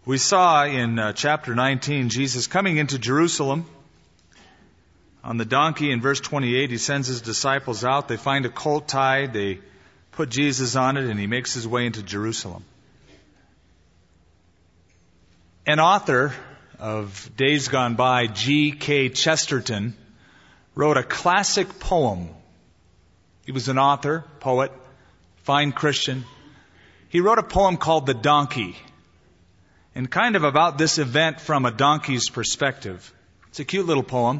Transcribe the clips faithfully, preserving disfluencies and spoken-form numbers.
We saw in uh, chapter nineteen, Jesus coming into Jerusalem on the donkey. In verse twenty-eight, he sends his disciples out. They find a colt tied. They put Jesus on it, and he makes his way into Jerusalem. An author of days gone by, G K Chesterton, wrote a classic poem. He was an author, poet, fine Christian. He wrote a poem called The Donkey, and kind of about this event from a donkey's perspective. It's a cute little poem.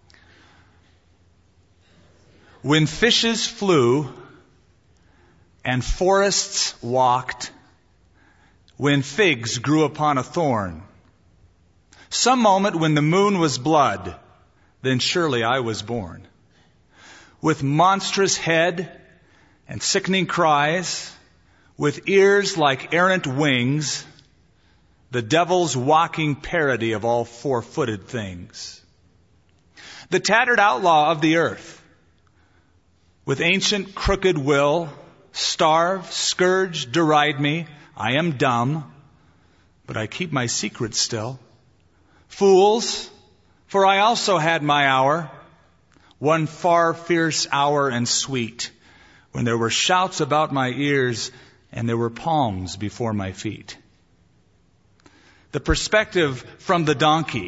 When fishes flew and forests walked, when figs grew upon a thorn, some moment when the moon was blood, then surely I was born. With monstrous head and sickening cries, with ears like errant wings, the devil's walking parody of all four-footed things. The tattered outlaw of the earth, with ancient crooked will, starve, scourge, deride me. I am dumb, but I keep my secret still. Fools, for I also had my hour, one far fierce hour and sweet, when there were shouts about my ears and there were palms before my feet. The perspective from the donkey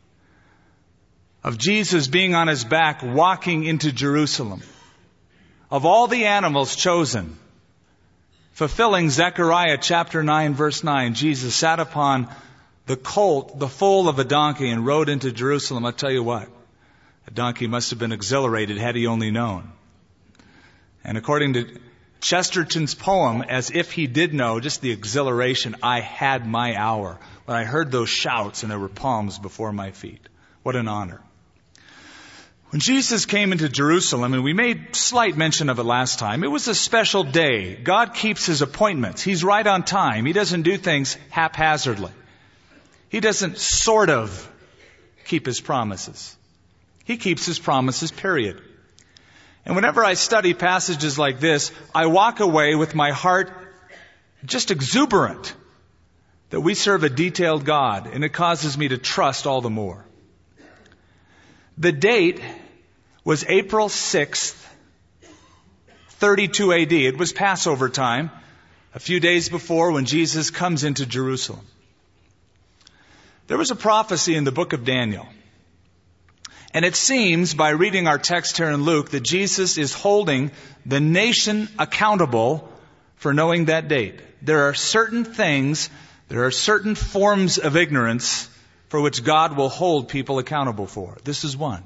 of Jesus being on his back walking into Jerusalem. Of all the animals chosen, fulfilling Zechariah chapter nine verse nine, Jesus sat upon the colt, the foal of a donkey, and rode into Jerusalem. I'll tell you what, a donkey must have been exhilarated had he only known. And according to Chesterton's poem, as if he did know, just the exhilaration, I had my hour. When I heard those shouts and there were palms before my feet. What an honor. When Jesus came into Jerusalem, and we made slight mention of it last time, it was a special day. God keeps his appointments. He's right on time. He doesn't do things haphazardly. He doesn't sort of keep his promises. He keeps his promises, period. And whenever I study passages like this, I walk away with my heart just exuberant that we serve a detailed God, and it causes me to trust all the more. The date was April sixth, thirty-two A D. It was Passover time, a few days before when Jesus comes into Jerusalem. There was a prophecy in the book of Daniel. And it seems, by reading our text here in Luke, that Jesus is holding the nation accountable for knowing that date. There are certain things, there are certain forms of ignorance for which God will hold people accountable for. This is one.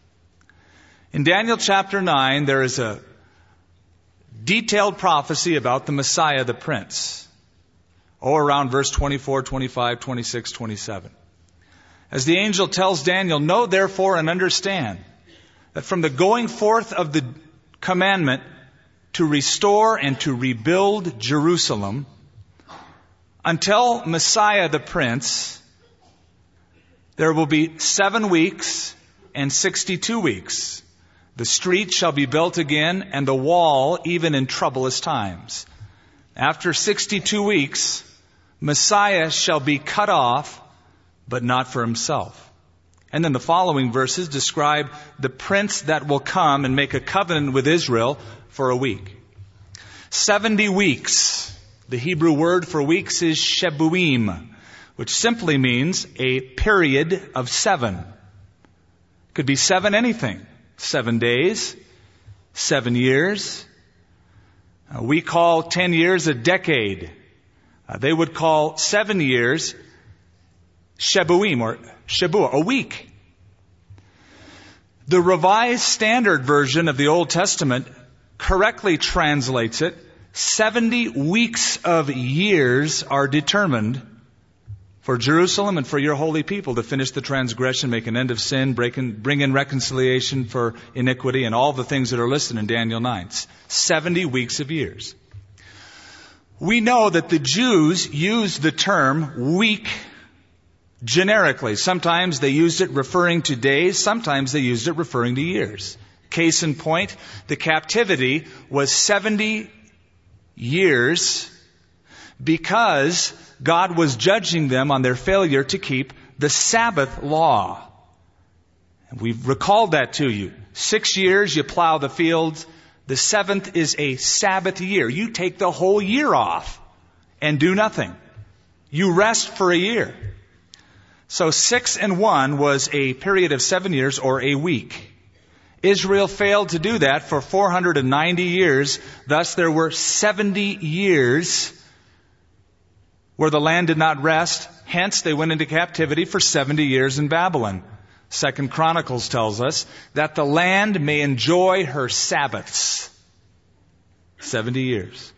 In Daniel chapter nine, there is a detailed prophecy about the Messiah, the Prince. Oh, around verse twenty-four, twenty-five, twenty-six, twenty-seven. As the angel tells Daniel, know therefore and understand that from the going forth of the commandment to restore and to rebuild Jerusalem until Messiah, the Prince, there will be seven weeks and sixty-two weeks. The street shall be built again, and the wall even in troublous times. After sixty-two weeks, Messiah shall be cut off, but not for himself. And then the following verses describe the prince that will come and make a covenant with Israel for a week. Seventy weeks. The Hebrew word for weeks is shebuim, which simply means a period of seven. Could be seven anything. Seven days, seven years. Uh, we call ten years a decade. Uh, they would call seven years shebuim, or shebuah, a week. The Revised Standard Version of the Old Testament correctly translates it, seventy weeks of years are determined for Jerusalem and for your holy people to finish the transgression, make an end of sin, break in, bring in reconciliation for iniquity, and all the things that are listed in Daniel nine. seventy weeks of years. We know that the Jews used the term week generically. Sometimes they used it referring to days, sometimes they used it referring to years. Case in point, the captivity was seventy years because God was judging them on their failure to keep the Sabbath law. We've recalled that to you. Six years you plow the fields. The seventh is a Sabbath year. You take the whole year off and do nothing. You rest for a year. So six and one was a period of seven years or a week. Israel failed to do that for four hundred ninety years. Thus there were seventy years where the land did not rest. Hence they went into captivity for seventy years in Babylon. Second Chronicles tells us that the land may enjoy her Sabbaths. seventy years.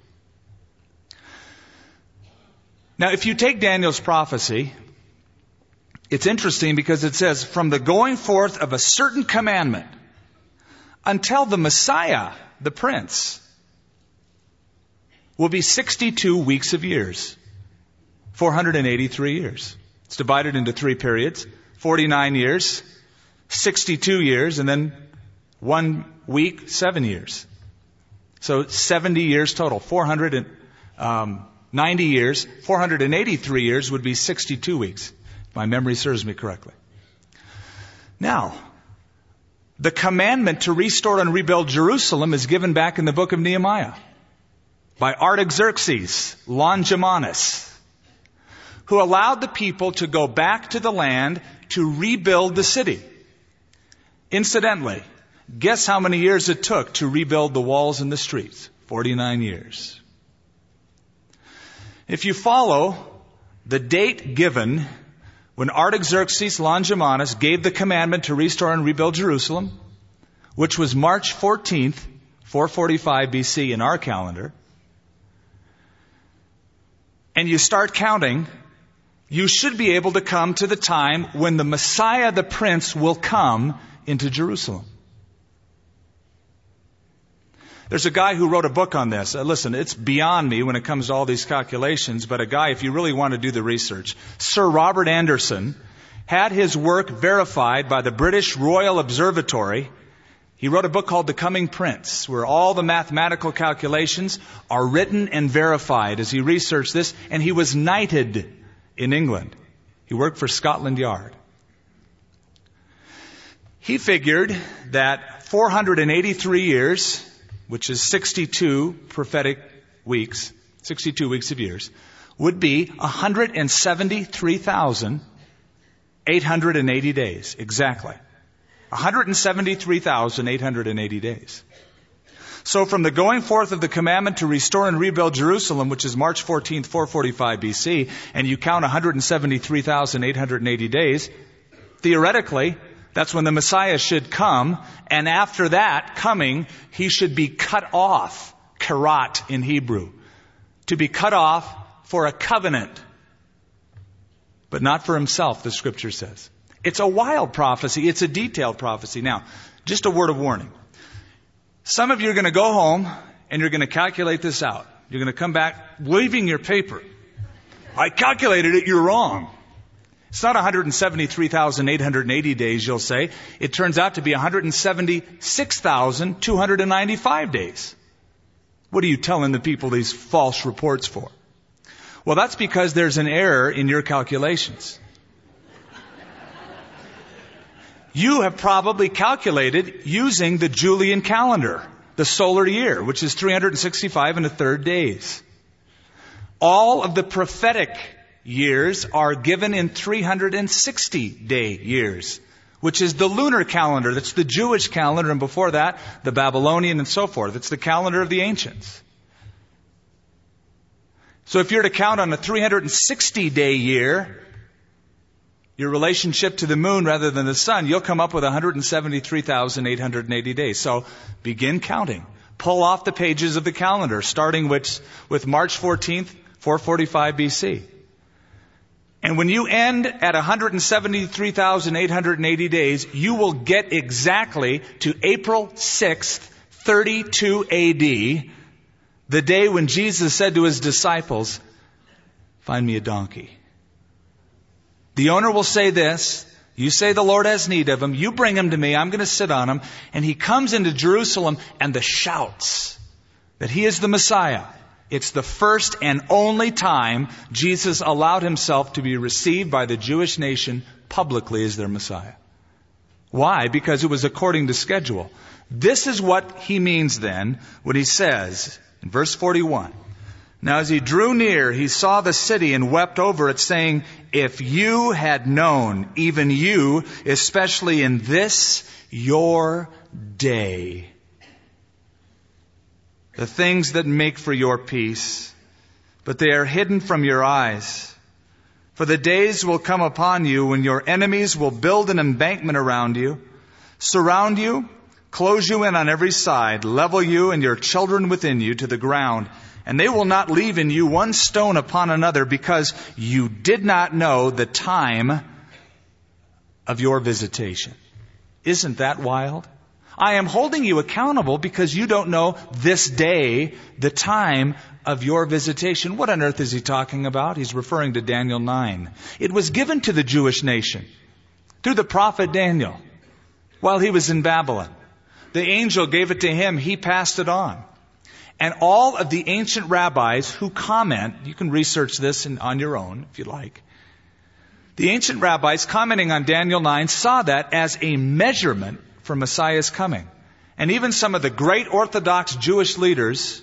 Now, if you take Daniel's prophecy, it's interesting because it says, from the going forth of a certain commandment until the Messiah, the Prince, will be sixty-two weeks of years. four hundred eighty-three years. It's divided into three periods. forty-nine years, sixty-two years, and then one week, seven years. So seventy years total. four hundred ninety years, four hundred eighty-three years would be sixty-two weeks. My memory serves me correctly. Now, the commandment to restore and rebuild Jerusalem is given back in the book of Nehemiah by Artaxerxes Longimanus, who allowed the people to go back to the land to rebuild the city. Incidentally, guess how many years it took to rebuild the walls and the streets? forty-nine years. If you follow the date given when Artaxerxes Longimanus gave the commandment to restore and rebuild Jerusalem, which was March fourteenth, four forty-five B C in our calendar, and you start counting, you should be able to come to the time when the Messiah, the Prince, will come into Jerusalem. There's a guy who wrote a book on this. Uh, listen, it's beyond me when it comes to all these calculations, but a guy, if you really want to do the research, Sir Robert Anderson had his work verified by the British Royal Observatory. He wrote a book called The Coming Prince, where all the mathematical calculations are written and verified as he researched this, and he was knighted in England. He worked for Scotland Yard. He figured that four hundred eighty-three years, which is sixty-two prophetic weeks, sixty-two weeks of years, would be one hundred seventy-three thousand eight hundred eighty days. Exactly. one hundred seventy-three thousand eight hundred eighty days. So from the going forth of the commandment to restore and rebuild Jerusalem, which is March fourteenth, four forty-five B C, and you count one hundred seventy-three thousand eight hundred eighty days, theoretically, that's when the Messiah should come, and after that coming, he should be cut off, karat in Hebrew, to be cut off for a covenant, but not for himself, the scripture says. It's a wild prophecy. It's a detailed prophecy. Now, just a word of warning. Some of you are going to go home and you're going to calculate this out. You're going to come back waving your paper. I calculated it, you're wrong. It's not one hundred seventy-three thousand eight hundred eighty days, you'll say. It turns out to be one hundred seventy-six thousand two hundred ninety-five days. What are you telling the people these false reports for? Well, that's because there's an error in your calculations. You have probably calculated using the Julian calendar, the solar year, which is three hundred sixty-five and a third days. All of the prophetic years are given in three hundred sixty day years, which is the lunar calendar. That's the Jewish calendar, and before that, the Babylonian and so forth. It's the calendar of the ancients. So if you're to count on a three hundred sixty day year, your relationship to the moon rather than the sun, you'll come up with one hundred seventy-three thousand eight hundred eighty days. So begin counting. Pull off the pages of the calendar, starting with, with March fourteenth, four forty-five B C. And when you end at one hundred seventy-three thousand eight hundred eighty days, you will get exactly to April sixth, thirty-two A D, the day when Jesus said to his disciples, "Find me a donkey." The owner will say this, you say the Lord has need of him, you bring him to me, I'm going to sit on him, and he comes into Jerusalem, and the shouts that he is the Messiah It's the first and only time Jesus allowed himself to be received by the Jewish nation publicly as their Messiah. Why? Because it was according to schedule. This is what he means then when he says in verse forty-one, "Now as he drew near, he saw the city and wept over it, saying, if you had known, even you, especially in this your day, the things that make for your peace, but they are hidden from your eyes. For the days will come upon you when your enemies will build an embankment around you, surround you, close you in on every side, level you and your children within you to the ground, and they will not leave in you one stone upon another, because you did not know the time of your visitation." Isn't that wild? I am holding you accountable because you don't know this day, the time of your visitation. What on earth is he talking about? He's referring to Daniel nine. It was given to the Jewish nation through the prophet Daniel while he was in Babylon. The angel gave it to him. He passed it on. And all of the ancient rabbis who comment, you can research this in, on your own if you like. The ancient rabbis commenting on Daniel nine saw that as a measurement for Messiah's coming. And even some of the great Orthodox Jewish leaders,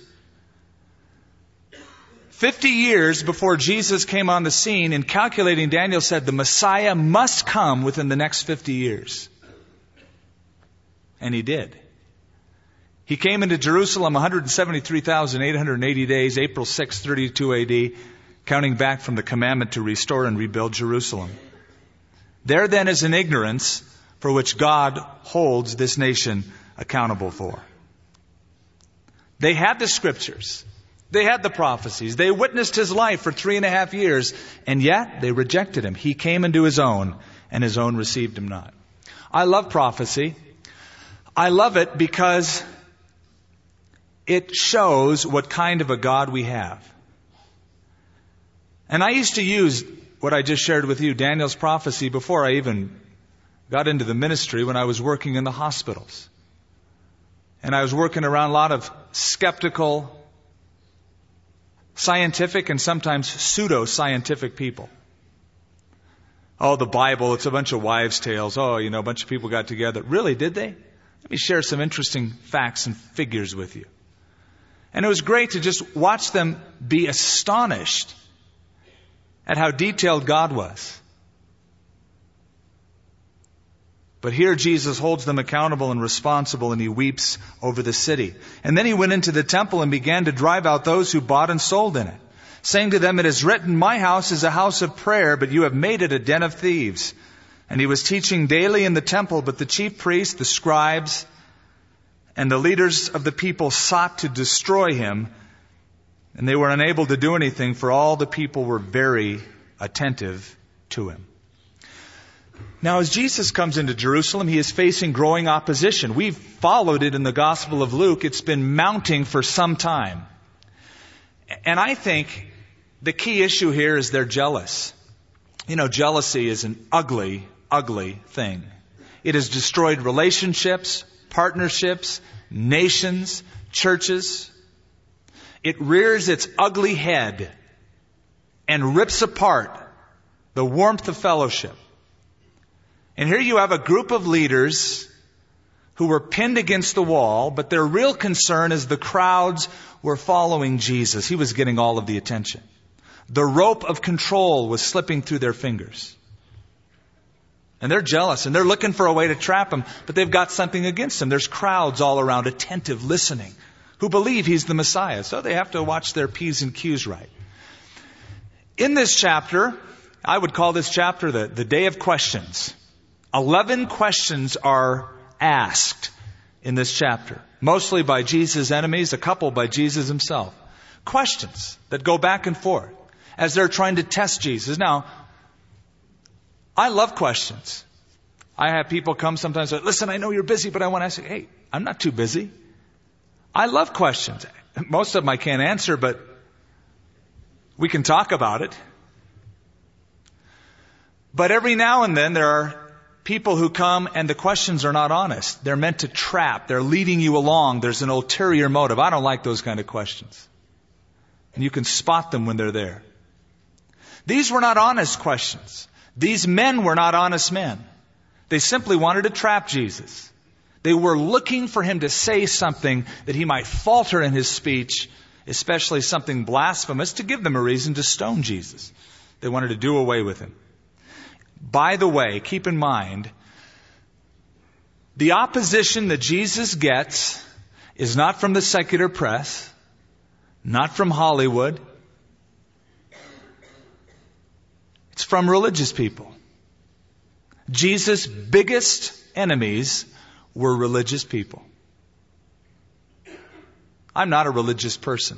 fifty years before Jesus came on the scene, in calculating Daniel, said the Messiah must come within the next fifty years. And he did. He came into Jerusalem one hundred seventy-three thousand eight hundred eighty days, April sixth, thirty-two A D, counting back from the commandment to restore and rebuild Jerusalem. There then is an ignorance for which God holds this nation accountable for. They had the scriptures. They had the prophecies. They witnessed his life for three and a half years, and yet they rejected him. He came into his own, and his own received him not. I love prophecy. I love it because it shows what kind of a God we have. And I used to use what I just shared with you, Daniel's prophecy, before I even got into the ministry, when I was working in the hospitals. And I was working around a lot of skeptical, scientific, and sometimes pseudo-scientific people. Oh, the Bible, it's a bunch of wives' tales. Oh, you know, a bunch of people got together. Really, did they? Let me share some interesting facts and figures with you. And it was great to just watch them be astonished at how detailed God was. But here Jesus holds them accountable and responsible, and he weeps over the city. And then he went into the temple and began to drive out those who bought and sold in it, saying to them, "It is written, my house is a house of prayer, but you have made it a den of thieves." And he was teaching daily in the temple, but the chief priests, the scribes, and the leaders of the people sought to destroy him, and they were unable to do anything, for all the people were very attentive to him. Now, as Jesus comes into Jerusalem, he is facing growing opposition. We've followed it in the Gospel of Luke. It's been mounting for some time. And I think the key issue here is they're jealous. You know, jealousy is an ugly, ugly thing. It has destroyed relationships, partnerships, nations, churches. It rears its ugly head and rips apart the warmth of fellowship. And here you have a group of leaders who were pinned against the wall, but their real concern is the crowds were following Jesus. He was getting all of the attention. The rope of control was slipping through their fingers. And they're jealous, and they're looking for a way to trap him, but they've got something against him. There's crowds all around, attentive, listening, who believe he's the Messiah. So they have to watch their P's and Q's right. In this chapter, I would call this chapter the, the Day of Questions. Eleven questions are asked in this chapter, mostly by Jesus' enemies, a couple by Jesus himself. Questions that go back and forth as they're trying to test Jesus. Now, I love questions. I have people come sometimes and say, listen, I know you're busy, but I want to ask you, hey, I'm not too busy. I love questions. Most of them I can't answer, but we can talk about it. But every now and then there are people who come and the questions are not honest. They're meant to trap. They're leading you along. There's an ulterior motive. I don't like those kind of questions. And you can spot them when they're there. These were not honest questions. These men were not honest men. They simply wanted to trap Jesus. They were looking for him to say something that he might falter in his speech, especially something blasphemous, to give them a reason to stone Jesus. They wanted to do away with him. By the way, keep in mind, the opposition that Jesus gets is not from the secular press, not from Hollywood. It's from religious people. Jesus' biggest enemies were religious people. I'm not a religious person.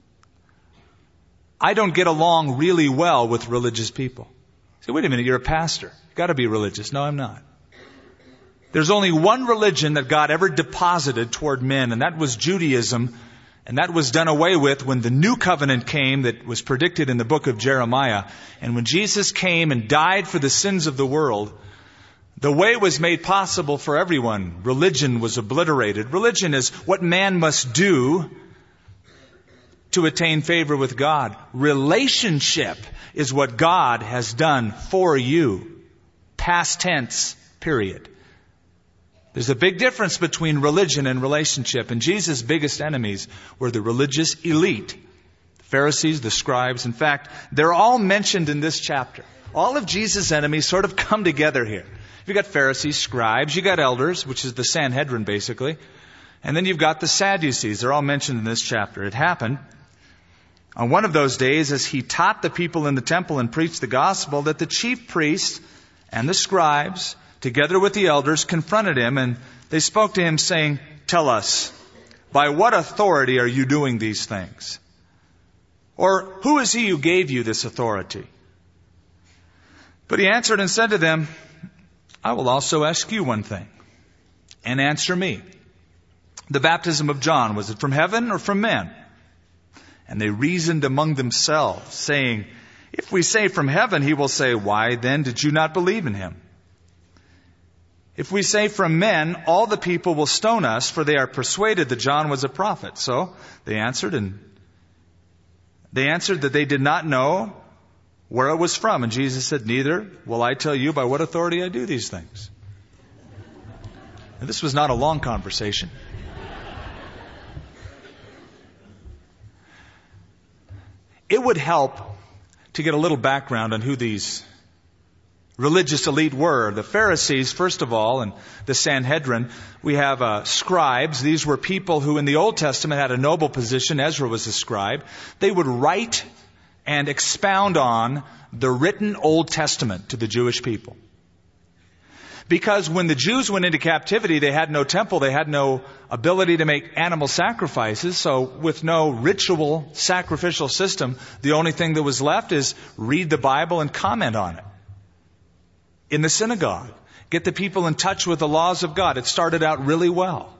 I don't get along really well with religious people. Say, wait a minute, you're a pastor. You've got to be religious. No, I'm not. There's only one religion that God ever deposited toward men, and that was Judaism. And that was done away with when the new covenant came that was predicted in the book of Jeremiah. And when Jesus came and died for the sins of the world, the way was made possible for everyone. Religion was obliterated. Religion is what man must do to attain favor with God. Relationship is what God has done for you. Past tense, period. There's a big difference between religion and relationship. And Jesus' biggest enemies were the religious elite. The Pharisees, the scribes. In fact, they're all mentioned in this chapter. All of Jesus' enemies sort of come together here. You've got Pharisees, scribes, you've got elders, which is the Sanhedrin basically. And then you've got the Sadducees. They're all mentioned in this chapter. It happened on one of those days as he taught the people in the temple and preached the gospel that the chief priests and the scribes, together with the elders, confronted him, and they spoke to him saying, "Tell us, by what authority are you doing these things? Or who is he who gave you this authority?" But he answered and said to them, "I will also ask you one thing, and answer me. The baptism of John, was it from heaven or from men?" And they reasoned among themselves, saying, "If we say from heaven, he will say, why then did you not believe in him? If we say from men, all the people will stone us, for they are persuaded that John was a prophet." So they answered, and they answered that they did not know where it was from. And Jesus said, "Neither will I tell you by what authority I do these things." And this was not a long conversation. It would help to get a little background on who these religious elite were. The Pharisees, first of all, and the Sanhedrin. We have uh, scribes. These were people who in the Old Testament had a noble position. Ezra was a scribe. They would write and expound on the written Old Testament to the Jewish people. Because when the Jews went into captivity, they had no temple, they had no ability to make animal sacrifices. So with no ritual sacrificial system, the only thing that was left is read the Bible and comment on it in the synagogue. Get the people in touch with the laws of God. It started out really well.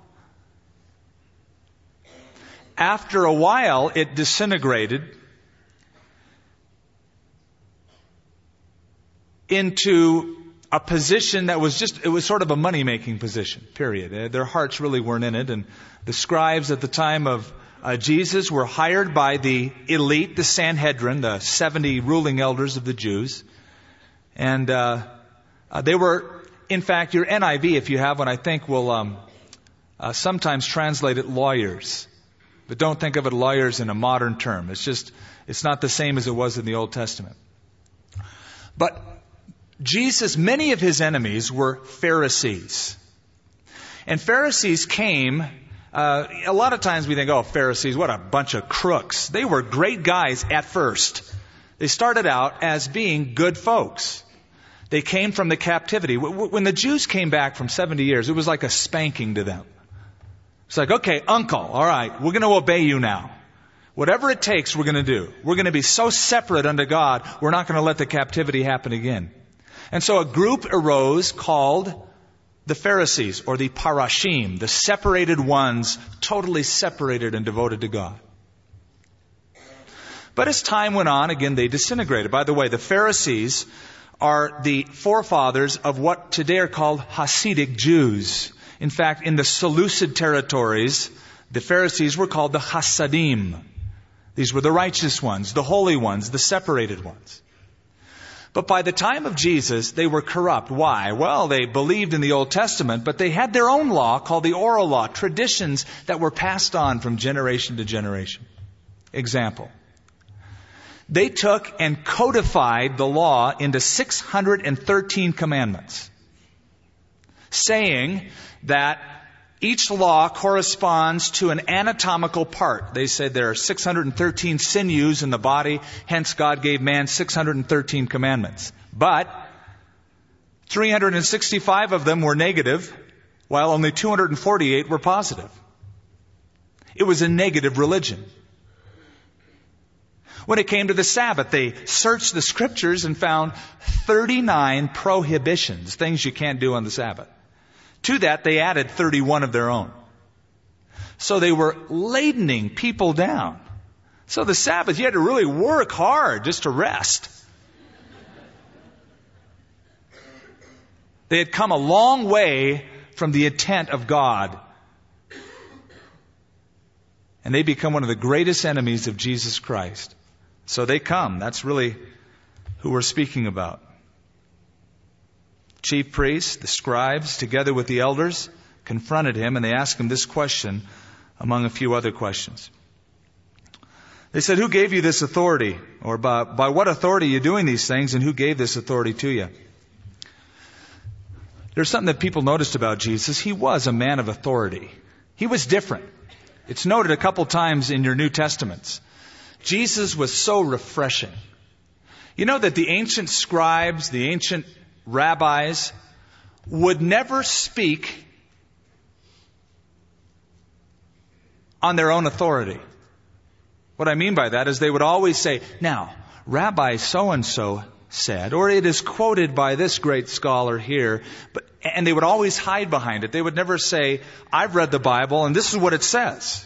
After a while, it disintegrated into a position that was just, it was sort of a money-making position, period. Their hearts really weren't in it. And the scribes at the time of uh, Jesus were hired by the elite, the Sanhedrin, the seventy ruling elders of the Jews. And uh, uh, they were, in fact, your N I V, if you have one, I think will um, uh, sometimes translate it lawyers. But don't think of it lawyers in a modern term. It's just, it's not the same as it was in the Old Testament. But Jesus, many of his enemies were Pharisees. And Pharisees came, uh, a lot of times we think, oh, Pharisees, what a bunch of crooks. They were great guys at first. They started out as being good folks. They came from the captivity. When the Jews came back from seventy years, it was like a spanking to them. It's like, okay, uncle, all right, we're going to obey you now. Whatever it takes, we're going to do. We're going to be so separate unto God, we're not going to let the captivity happen again. And so a group arose called the Pharisees, or the Parashim, the separated ones, totally separated and devoted to God. But as time went on, again, they disintegrated. By the way, the Pharisees are the forefathers of what today are called Hasidic Jews. In fact, in the Seleucid territories, the Pharisees were called the Hasidim. These were the righteous ones, the holy ones, the separated ones. But by the time of Jesus, they were corrupt. Why? Well, they believed in the Old Testament, but they had their own law called the oral law, traditions that were passed on from generation to generation. Example. They took and codified the law into six hundred thirteen commandments, saying that each law corresponds to an anatomical part. They said there are six hundred thirteen sinews in the body, hence God gave man six hundred thirteen commandments. But three hundred sixty-five of them were negative, while only two hundred forty-eight were positive. It was a negative religion. When it came to the Sabbath, they searched the scriptures and found thirty-nine prohibitions, things you can't do on the Sabbath. To that, they added thirty-one of their own. So they were ladening people down. So the Sabbath, you had to really work hard just to rest. They had come a long way from the intent of God. And they become one of the greatest enemies of Jesus Christ. So they come. That's really who we're speaking about. Chief priests, the scribes, together with the elders, confronted him, and they asked him this question among a few other questions. They said, who gave you this authority? Or by, by what authority are you doing these things, and who gave this authority to you? There's something that people noticed about Jesus. He was a man of authority. He was different. It's noted a couple times in your New Testaments. Jesus was so refreshing. You know that the ancient scribes, the ancient rabbis would never speak on their own authority. What I mean by that is they would always say, now, Rabbi so-and-so said, or it is quoted by this great scholar here, but, and they would always hide behind it. They would never say, I've read the Bible and this is what it says.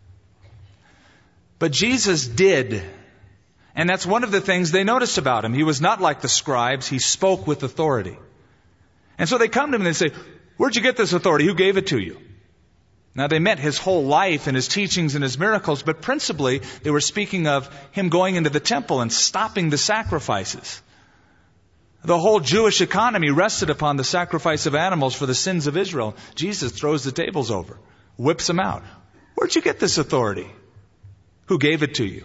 But Jesus did. And that's one of the things they noticed about him. He was not like the scribes. He spoke with authority. And so they come to him and they say, where'd you get this authority? Who gave it to you? Now they meant his whole life and his teachings and his miracles, but principally they were speaking of him going into the temple and stopping the sacrifices. The whole Jewish economy rested upon the sacrifice of animals for the sins of Israel. Jesus throws the tables over, whips them out. Where'd you get this authority? Who gave it to you?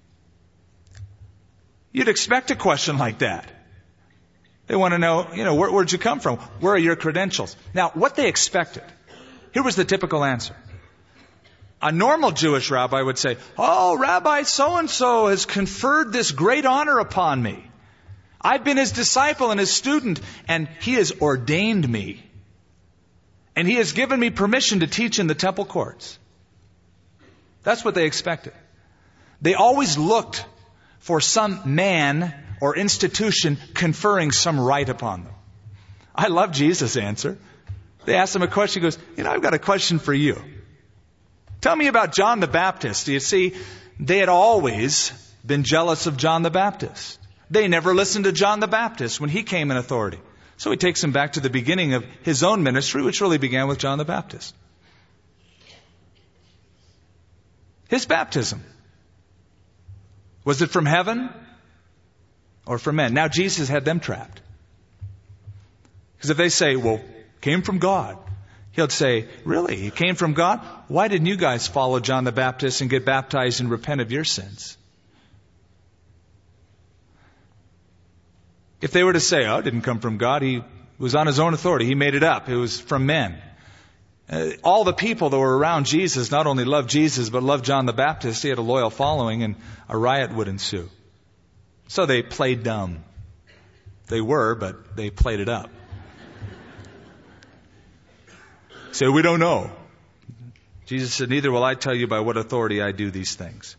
You'd expect a question like that. They want to know, you know, where, where'd you come from? Where are your credentials? Now, what they expected, here was the typical answer. A normal Jewish rabbi would say, oh, Rabbi so-and-so has conferred this great honor upon me. I've been his disciple and his student, and he has ordained me. And he has given me permission to teach in the temple courts. That's what they expected. They always looked for some man or institution conferring some right upon them. I love Jesus' answer. They asked him a question. He goes, you know, I've got a question for you. Tell me about John the Baptist. You see, they had always been jealous of John the Baptist. They never listened to John the Baptist when he came in authority. So he takes him back to the beginning of his own ministry, which really began with John the Baptist. His baptism. Was it from heaven or from men? Now Jesus had them trapped. Because if they say, well, came from God, he'll say, really? It came from God? Why didn't you guys follow John the Baptist and get baptized and repent of your sins? If they were to say, oh, it didn't come from God, he was on his own authority, he made it up, it was from men. Uh, all the people that were around Jesus not only loved Jesus, but loved John the Baptist. He had a loyal following, and a riot would ensue. So they played dumb. They were, but they played it up. So we don't know. Jesus said, neither will I tell you by what authority I do these things.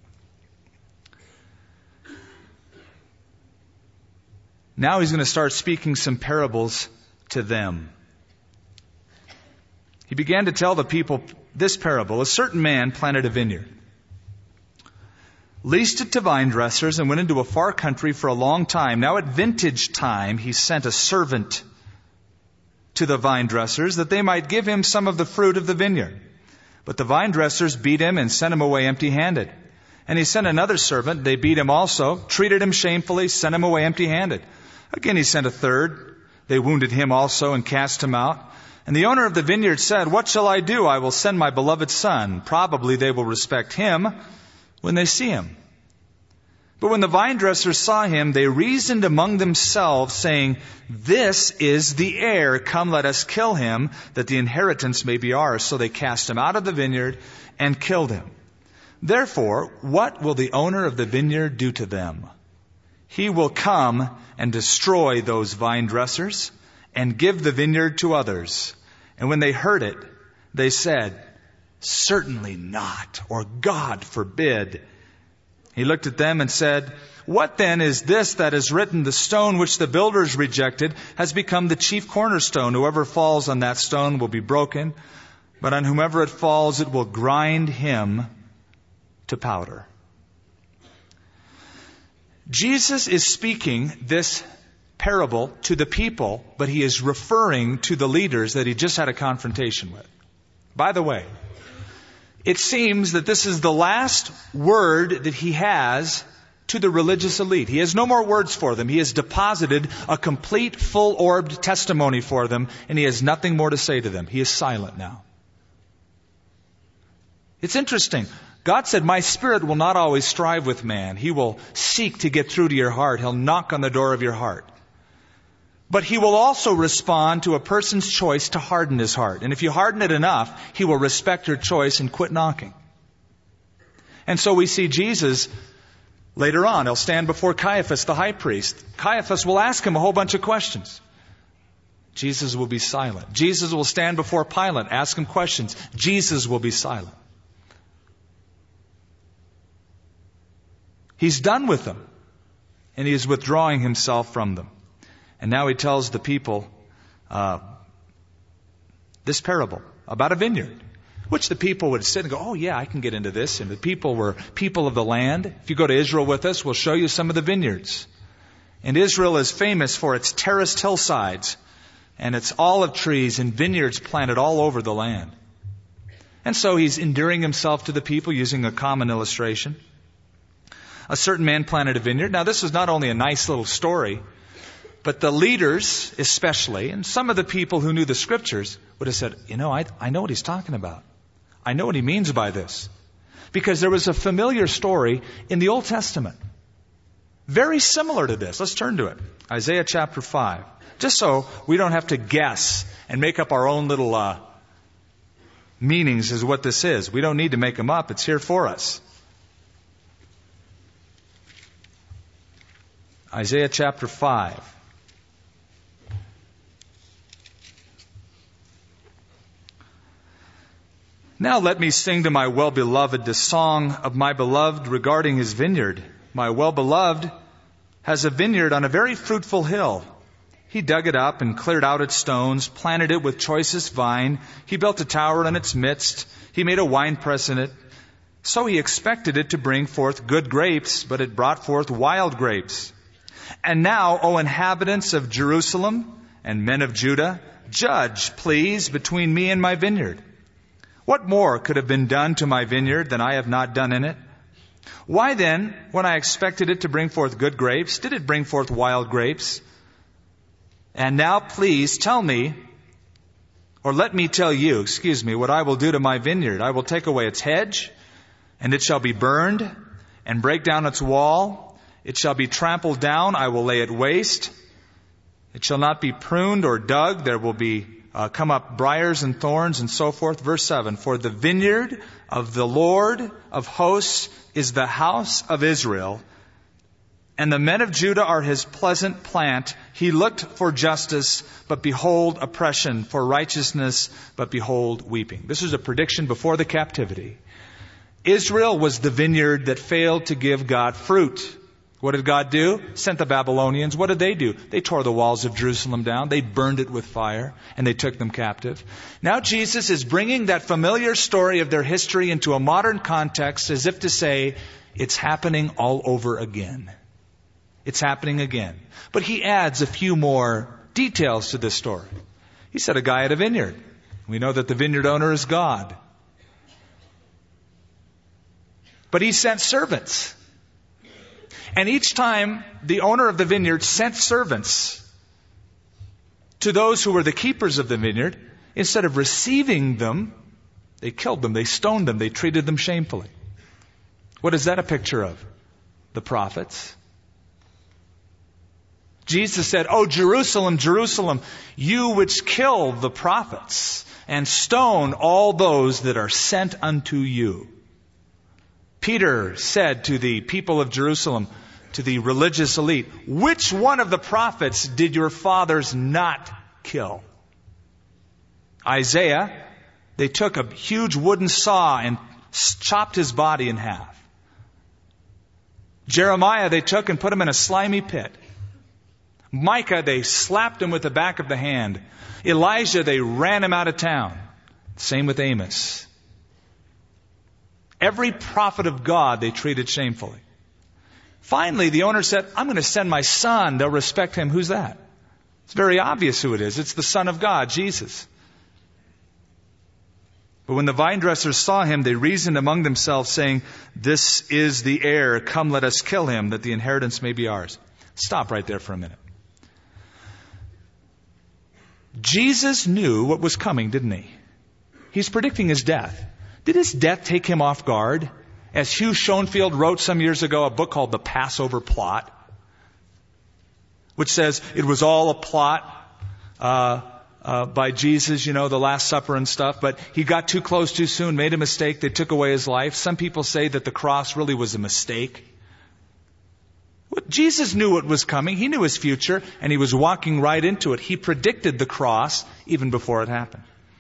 Now he's going to start speaking some parables to them. He began to tell the people this parable. A certain man planted a vineyard, leased it to vine dressers, and went into a far country for a long time. Now at vintage time, he sent a servant to the vine dressers that they might give him some of the fruit of the vineyard. But the vine dressers beat him and sent him away empty-handed. And he sent another servant. They beat him also, treated him shamefully, sent him away empty-handed. Again he sent a third. They wounded him also and cast him out. And the owner of the vineyard said, "What shall I do? I will send my beloved son. Probably they will respect him when they see him." But when the vine dressers saw him, they reasoned among themselves, saying, "This is the heir. Come, let us kill him, that the inheritance may be ours." So they cast him out of the vineyard and killed him. Therefore, what will the owner of the vineyard do to them? He will come and destroy those vine dressers and give the vineyard to others. And when they heard it, they said, "Certainly not," or "God forbid." He looked at them and said, "What then is this that is written? The stone which the builders rejected has become the chief cornerstone. Whoever falls on that stone will be broken, but on whomever it falls, it will grind him to powder." Jesus is speaking this parable to the people, but he is referring to the leaders that he just had a confrontation with. By the way, it seems that this is the last word that he has to the religious elite. He has no more words for them. He has deposited a complete, full-orbed testimony for them, and he has nothing more to say to them. He is silent now. It's interesting. God said, "My Spirit will not always strive with man. He will seek to get through to your heart. He'll knock on the door of your heart. But he will also respond to a person's choice to harden his heart. And if you harden it enough, he will respect your choice and quit knocking." And so we see Jesus later on. He'll stand before Caiaphas, the high priest. Caiaphas will ask him a whole bunch of questions. Jesus will be silent. Jesus will stand before Pilate, ask him questions. Jesus will be silent. He's done with them, and he is withdrawing himself from them. And now he tells the people uh, this parable about a vineyard, which the people would sit and go, "Oh yeah, I can get into this." And the people were people of the land. If you go to Israel with us, we'll show you some of the vineyards. And Israel is famous for its terraced hillsides and its olive trees and vineyards planted all over the land. And so he's endearing himself to the people using a common illustration. A certain man planted a vineyard. Now this was not only a nice little story, but the leaders especially, and some of the people who knew the scriptures would have said, "You know, I, I know what he's talking about. I know what he means by this." Because there was a familiar story in the Old Testament, very similar to this. Let's turn to it. Isaiah chapter five. Just so we don't have to guess and make up our own little uh, meanings as what this is. We don't need to make them up. It's here for us. Isaiah chapter five. Now let me sing to my well-beloved the song of my beloved regarding his vineyard. My well-beloved has a vineyard on a very fruitful hill. He dug it up and cleared out its stones, planted it with choicest vine. He built a tower in its midst. He made a winepress in it. So he expected it to bring forth good grapes, but it brought forth wild grapes. And now, O inhabitants of Jerusalem and men of Judah, judge, please, between me and my vineyard. What more could have been done to my vineyard than I have not done in it? Why then, when I expected it to bring forth good grapes, did it bring forth wild grapes? And now please tell me, or let me tell you, excuse me, what I will do to my vineyard. I will take away its hedge, and it shall be burned, and break down its wall. It shall be trampled down, I will lay it waste. It shall not be pruned or dug, there will be Uh, come up briars and thorns and so forth. Verse seven, for the vineyard of the Lord of hosts is the house of Israel, and the men of Judah are his pleasant plant. He looked for justice, but behold oppression, for righteousness, but behold weeping. This is a prediction before the captivity. Israel was the vineyard that failed to give God fruit. What did God do? Sent the Babylonians. What did they do? They tore the walls of Jerusalem down. They burned it with fire, and they took them captive. Now Jesus is bringing that familiar story of their history into a modern context, as if to say, it's happening all over again. It's happening again. But he adds a few more details to this story. He said a guy had a vineyard. We know that the vineyard owner is God. But he sent servants. And each time the owner of the vineyard sent servants to those who were the keepers of the vineyard, instead of receiving them, they killed them, they stoned them, they treated them shamefully. What is that a picture of? The prophets. Jesus said, "O Jerusalem, Jerusalem, you which kill the prophets and stone all those that are sent unto you." Peter said to the people of Jerusalem, to the religious elite, "Which one of the prophets did your fathers not kill?" Isaiah, they took a huge wooden saw and chopped his body in half. Jeremiah, they took and put him in a slimy pit. Micah, they slapped him with the back of the hand. Elijah, they ran him out of town. Same with Amos. Every prophet of God they treated shamefully. Finally, the owner said, "I'm going to send my son. They'll respect him." Who's that? It's very obvious who it is. It's the Son of God, Jesus. But when the vine dressers saw him, they reasoned among themselves, saying, "This is the heir. Come, let us kill him, that the inheritance may be ours." Stop right there for a minute. Jesus knew what was coming, didn't he? He's predicting his death. Did his death take him off guard? As Hugh Schoenfield wrote some years ago, a book called The Passover Plot, which says it was all a plot uh, uh, by Jesus, you know, the Last Supper and stuff, but he got too close too soon, made a mistake, they took away his life. Some people say that the cross really was a mistake. Jesus knew what was coming. He knew his future, and he was walking right into it. He predicted the cross even before it happened.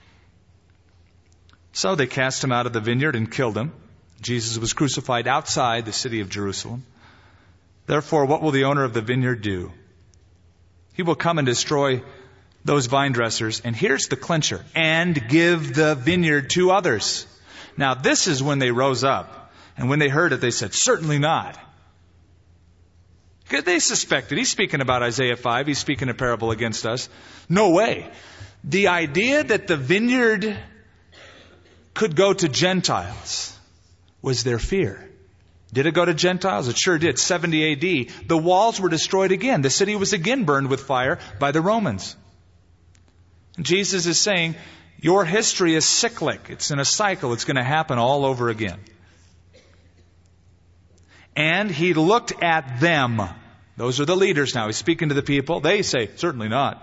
So they cast him out of the vineyard and killed him. Jesus was crucified outside the city of Jerusalem. Therefore, what will the owner of the vineyard do? He will come and destroy those vine dressers. And here's the clincher. And give the vineyard to others. Now, this is when they rose up. And when they heard it, they said, "Certainly not." Because they suspected. He's speaking about Isaiah five. He's speaking a parable against us. No way. The idea that the vineyard could go to Gentiles was their fear. Did it go to Gentiles? It sure did. seventy A D, the walls were destroyed again. The city was again burned with fire by the Romans. And Jesus is saying, your history is cyclic. It's in a cycle. It's going to happen all over again. And he looked at them. Those are the leaders now. He's speaking to the people. They say, "Certainly not."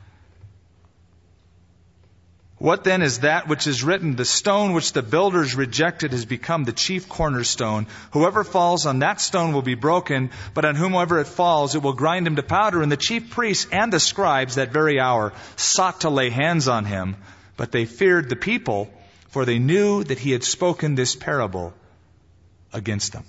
What then is that which is written? The stone which the builders rejected has become the chief cornerstone. Whoever falls on that stone will be broken, but on whomever it falls, it will grind him to powder. And the chief priests and the scribes that very hour sought to lay hands on him, but they feared the people, for they knew that he had spoken this parable against them.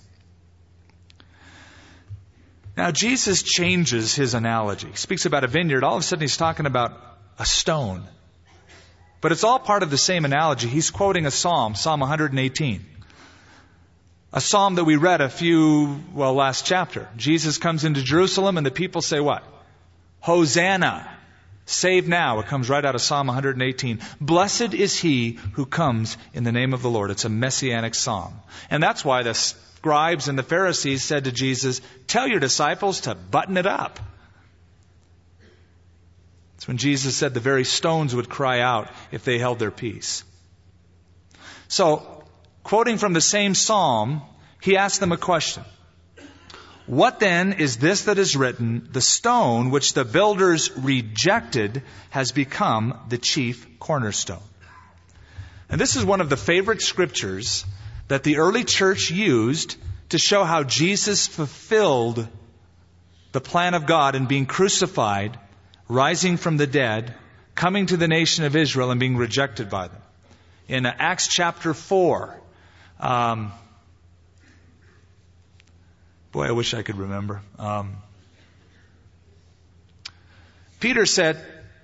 Now, Jesus changes his analogy. He speaks about a vineyard. All of a sudden, he's talking about a stone. But it's all part of the same analogy. He's quoting a psalm, Psalm one hundred eighteen. A psalm that we read a few, well, last chapter. Jesus comes into Jerusalem and the people say what? Hosanna. Save now. It comes right out of Psalm one hundred eighteen. Blessed is he who comes in the name of the Lord. It's a messianic psalm. And that's why the scribes and the Pharisees said to Jesus, "Tell your disciples to button it up." It's when Jesus said the very stones would cry out if they held their peace. So, quoting from the same psalm, he asked them a question. What then is this that is written? The stone which the builders rejected has become the chief cornerstone. And this is one of the favorite scriptures that the early church used to show how Jesus fulfilled the plan of God in being crucified, rising from the dead, coming to the nation of Israel and being rejected by them. In Acts chapter four, um, boy, I wish I could remember. Um, Peter said,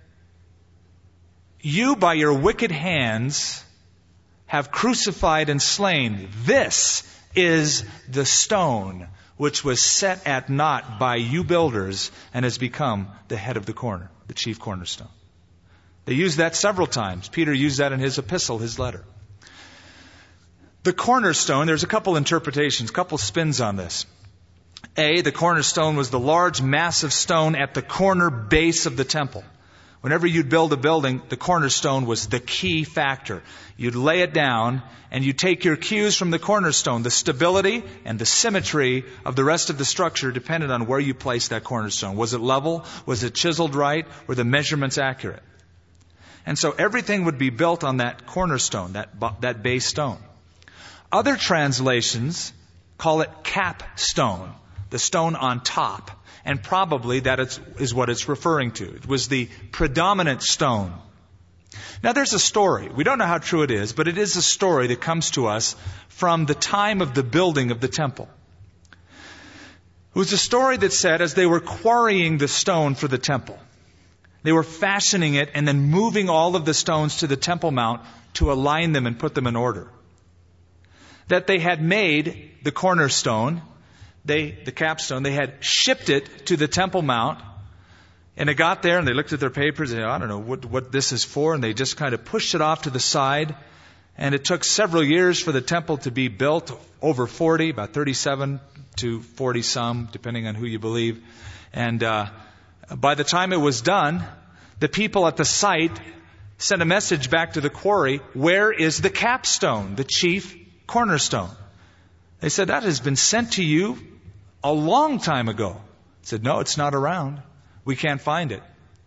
"You by your wicked hands have crucified and slain. This is the stone which was set at naught by you builders and has become the head of the corner, the chief cornerstone." They used that several times. Peter used that in his epistle, his letter. The cornerstone, there's a couple interpretations, a couple spins on this. A, the cornerstone was the large, massive stone at the corner base of the temple. Whenever you'd build a building, the cornerstone was the key factor. You'd lay it down, and you take your cues from the cornerstone. The stability and the symmetry of the rest of the structure depended on where you placed that cornerstone. Was it level? Was it chiseled right? Were the measurements accurate? And so everything would be built on that cornerstone, that, that base stone. Other translations call it capstone, the stone on top. And probably that is what it's referring to. It was the predominant stone. Now there's a story. We don't know how true it is, but it is a story that comes to us from the time of the building of the temple. It was a story that said as they were quarrying the stone for the temple, they were fashioning it and then moving all of the stones to the Temple Mount to align them and put them in order. That they had made the cornerstone, they, the capstone, they had shipped it to the Temple Mount, and it got there and they looked at their papers and I don't know what, what this is for, and they just kind of pushed it off to the side. And it took several years for the temple to be built, over forty, about thirty-seven to forty some, depending on who you believe. And uh, by the time it was done, the people at the site sent a message back to the quarry, where is the capstone, the chief cornerstone? They said, that has been sent to you a long time ago. I said, no, it's not around. We can't find it.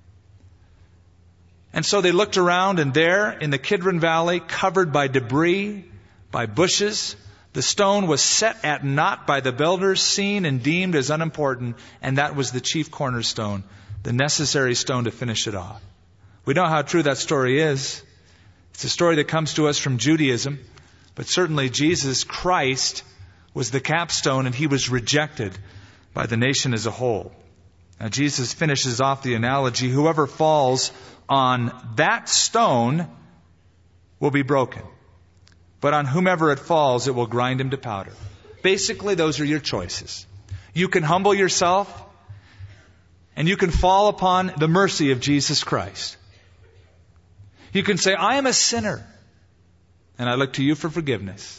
And so they looked around, and there in the Kidron Valley, covered by debris, by bushes, the stone was set at naught by the builders, seen and deemed as unimportant, and that was the chief cornerstone, the necessary stone to finish it off. We know how true that story is. It's a story that comes to us from Judaism, but certainly Jesus Christ was the capstone, and he was rejected by the nation as a whole. Now Jesus finishes off the analogy, whoever falls on that stone will be broken, but on whomever it falls, it will grind him to powder. Basically, those are your choices. You can humble yourself, and you can fall upon the mercy of Jesus Christ. You can say, I am a sinner, and I look to you for forgiveness.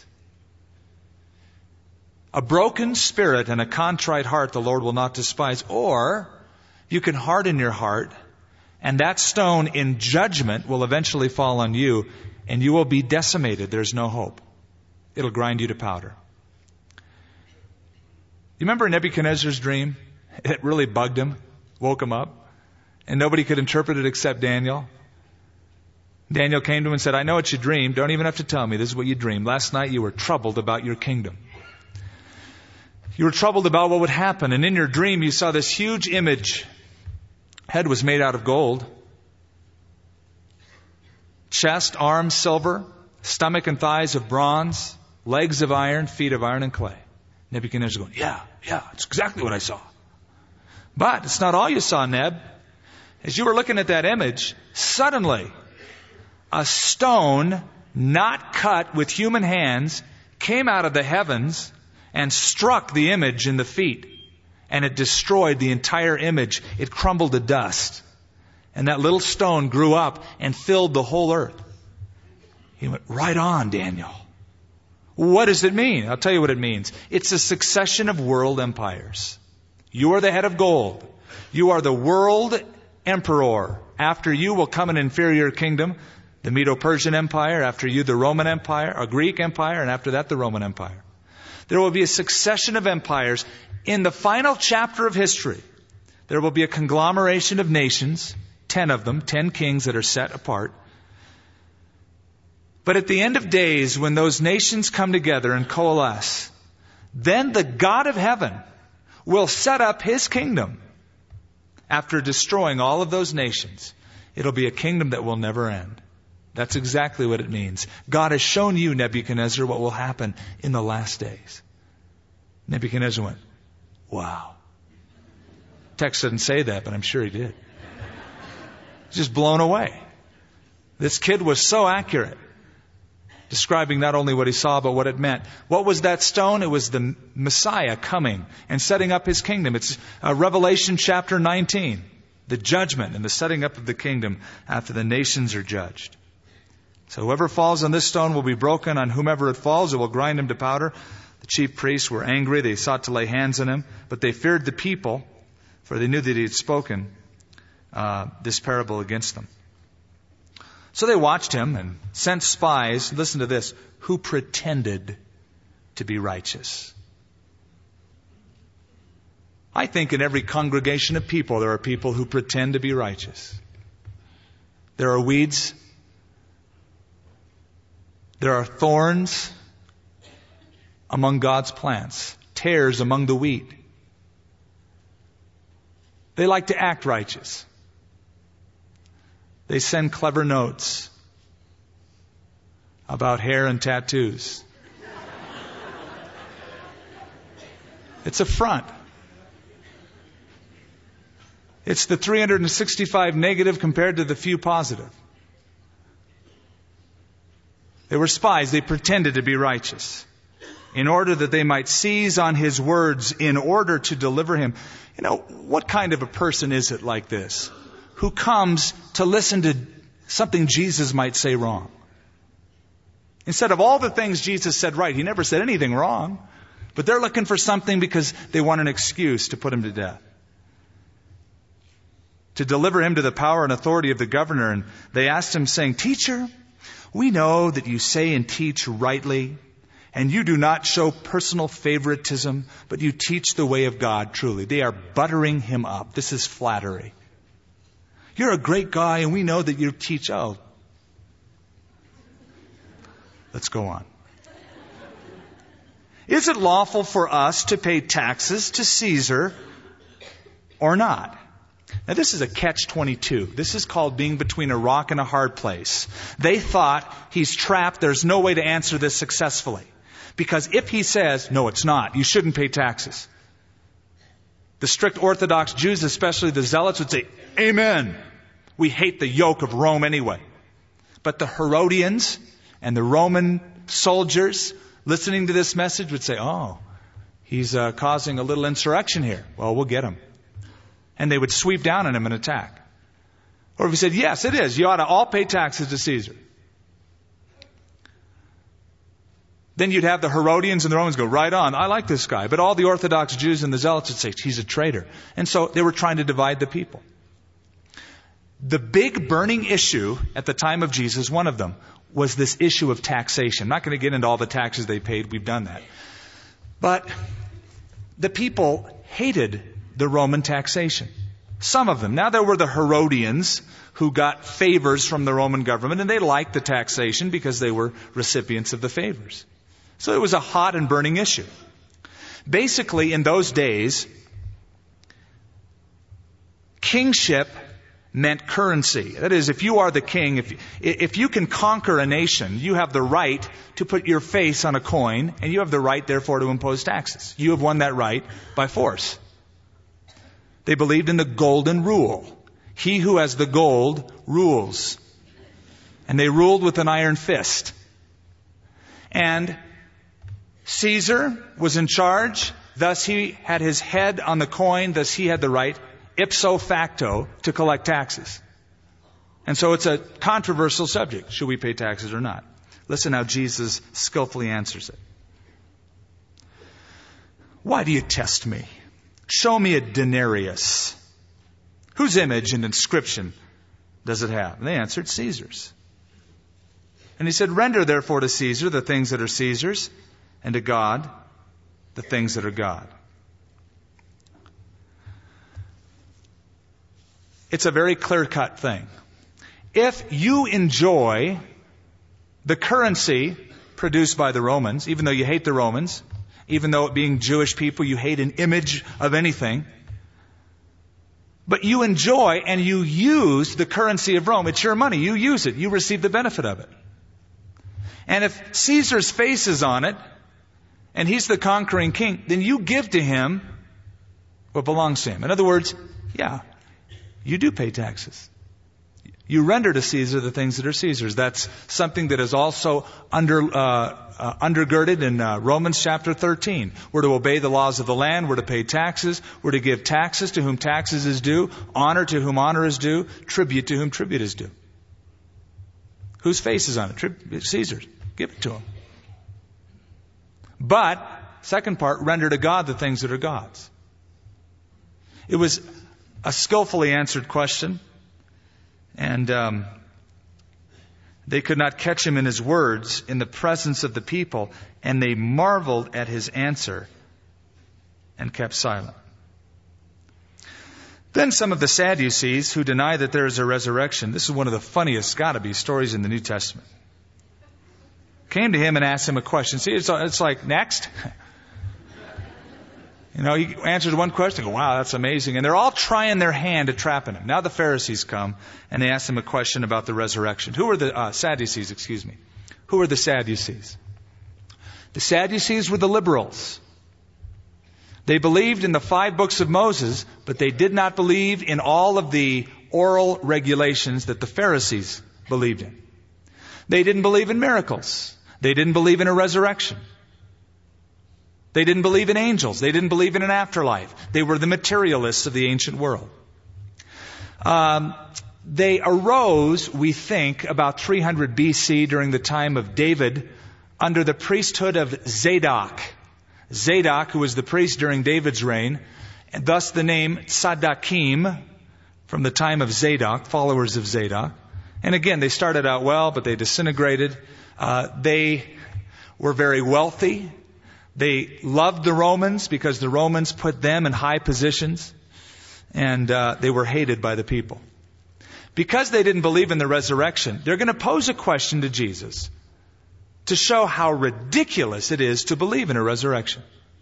A broken spirit and a contrite heart the Lord will not despise. Or you can harden your heart, and that stone in judgment will eventually fall on you, and you will be decimated. There's no hope. It'll grind you to powder. You remember Nebuchadnezzar's dream? It really bugged him, woke him up, and nobody could interpret it except Daniel. Daniel came to him and said, I know what you dreamed. Don't even have to tell me. This is what you dreamed. Last night you were troubled about your kingdom. You were troubled about what would happen. And in your dream you saw this huge image. Head was made out of gold. Chest, arms, silver. Stomach and thighs of bronze. Legs of iron, feet of iron and clay. Nebuchadnezzar going, yeah, yeah, it's exactly what I saw. But it's not all you saw, Neb. As you were looking at that image, suddenly a stone not cut with human hands came out of the heavens and struck the image in the feet. And it destroyed the entire image. It crumbled to dust. And that little stone grew up and filled the whole earth. He went, right on, Daniel. What does it mean? I'll tell you what it means. It's a succession of world empires. You are the head of gold. You are the world emperor. After you will come an inferior kingdom, the Medo-Persian Empire. After you, the Roman Empire, a Greek Empire, and after that, the Roman Empire. There will be a succession of empires. In the final chapter of history, there will be a conglomeration of nations, ten of them, ten kings that are set apart. But at the end of days, when those nations come together and coalesce, then the God of heaven will set up his kingdom after destroying all of those nations. It'll be a kingdom that will never end. That's exactly what it means. God has shown you, Nebuchadnezzar, what will happen in the last days. Nebuchadnezzar went, wow. Text doesn't say that, but I'm sure he did. Just blown away. This kid was so accurate, describing not only what he saw, but what it meant. What was that stone? It was the Messiah coming and setting up his kingdom. It's uh, Revelation chapter nineteen. The judgment and the setting up of the kingdom after the nations are judged. So whoever falls on this stone will be broken. On whomever it falls, it will grind him to powder. The chief priests were angry. They sought to lay hands on him, but they feared the people, for they knew that he had spoken uh, this parable against them. So they watched him and sent spies, listen to this, who pretended to be righteous. I think in every congregation of people there are people who pretend to be righteous. There are weeds. There are thorns among God's plants, tares among the wheat. They like to act righteous. They send clever notes about hair and tattoos. It's a front. It's the three hundred sixty-five negative compared to the few positive. They were spies. They pretended to be righteous in order that they might seize on his words in order to deliver him. You know, what kind of a person is it like this who comes to listen to something Jesus might say wrong? Instead of all the things Jesus said right, he never said anything wrong. But they're looking for something because they want an excuse to put him to death. To deliver him to the power and authority of the governor. And they asked him, saying, "Teacher, we know that you say and teach rightly, and you do not show personal favoritism, but you teach the way of God truly." They are buttering him up. This is flattery. "You're a great guy, and we know that you teach." Oh. Let's go on. "Is it lawful for us to pay taxes to Caesar or not?" Now this is a catch twenty-two. This is called being between a rock and a hard place. They thought he's trapped. There's no way to answer this successfully. Because if he says, "No, it's not. You shouldn't pay taxes," the strict Orthodox Jews, especially the Zealots, would say, "Amen. We hate the yoke of Rome anyway." But the Herodians and the Roman soldiers listening to this message would say, "Oh, he's uh, causing a little insurrection here. Well, we'll get him." And they would sweep down on him and attack. Or if he said, "Yes, it is. You ought to all pay taxes to Caesar," then you'd have the Herodians and the Romans go, "Right on. I like this guy." But all the Orthodox Jews and the Zealots would say, "He's a traitor." And so they were trying to divide the people. The big burning issue at the time of Jesus, one of them, was this issue of taxation. I'm not going to get into all the taxes they paid. We've done that. But the people hated the Roman taxation. Some of them. Now there were the Herodians who got favors from the Roman government, and they liked the taxation because they were recipients of the favors. So it was a hot and burning issue. Basically, in those days, kingship meant currency. That is, if you are the king, if, if you can conquer a nation, you have the right to put your face on a coin, and you have the right, therefore, to impose taxes. You have won that right by force. They believed in the golden rule. He who has the gold rules. And they ruled with an iron fist. And Caesar was in charge. Thus he had his head on the coin. Thus he had the right, ipso facto, to collect taxes. And so it's a controversial subject. Should we pay taxes or not? Listen how Jesus skillfully answers it. "Why do you test me? Show me a denarius. Whose image and inscription does it have?" And they answered, "Caesar's." And he said, "Render therefore to Caesar the things that are Caesar's, and to God the things that are God." It's a very clear-cut thing. If you enjoy the currency produced by the Romans, even though you hate the Romans, even though being Jewish people, you hate an image of anything, but you enjoy and you use the currency of Rome. It's your money. You use it. You receive the benefit of it. And if Caesar's face is on it, and he's the conquering king, then you give to him what belongs to him. In other words, yeah, you do pay taxes. You render to Caesar the things that are Caesar's. That's something that is also under uh, uh, undergirded in uh, Romans chapter thirteen. We're to obey the laws of the land. We're to pay taxes. We're to give taxes to whom taxes is due, honor to whom honor is due, tribute to whom tribute is due. Whose face is on it? Caesar's. Give it to him. But, second part, render to God the things that are God's. It was a skillfully answered question. And um, they could not catch him in his words in the presence of the people. And they marveled at his answer and kept silent. Then some of the Sadducees who deny that there is a resurrection, this is one of the funniest, gotta be, stories in the New Testament, came to him and asked him a question. See, it's, it's like, next. You know, he answers one question, go, wow, that's amazing. And they're all trying their hand at trapping him. Now the Pharisees come and they ask him a question about the resurrection. Who are the uh, Sadducees, excuse me. Who are the Sadducees? The Sadducees were the liberals. They believed in the five books of Moses, but they did not believe in all of the oral regulations that the Pharisees believed in. They didn't believe in miracles. They didn't believe in a resurrection. They didn't believe in angels. They didn't believe in an afterlife. They were the materialists of the ancient world. Um, they arose, we think, about three hundred B C during the time of David under the priesthood of Zadok. Zadok, who was the priest during David's reign, and thus the name Tzaddakim from the time of Zadok, followers of Zadok. And again, they started out well, but they disintegrated. Uh, they were very wealthy. They loved the Romans because the Romans put them in high positions, and uh, they were hated by the people. Because they didn't believe in the resurrection, they're going to pose a question to Jesus to show how ridiculous it is to believe in a resurrection.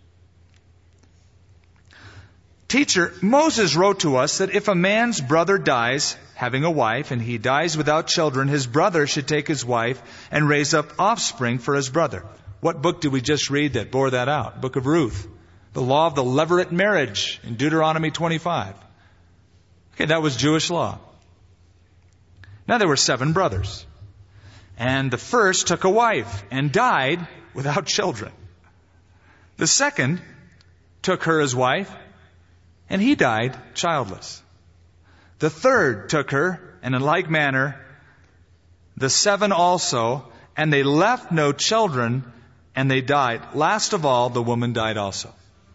Teacher, Moses wrote to us that if a man's brother dies, having a wife, and he dies without children, his brother should take his wife and raise up offspring for his brother. What book did we just read that bore that out? Book of Ruth. The law of the levirate marriage in Deuteronomy twenty-five. Okay, that was Jewish law. Now there were seven brothers. And the first took a wife and died without children. The second took her as wife, and he died childless. The third took her, and in like manner, the seven also, and they left no children, and they died. Last of all, the woman died also.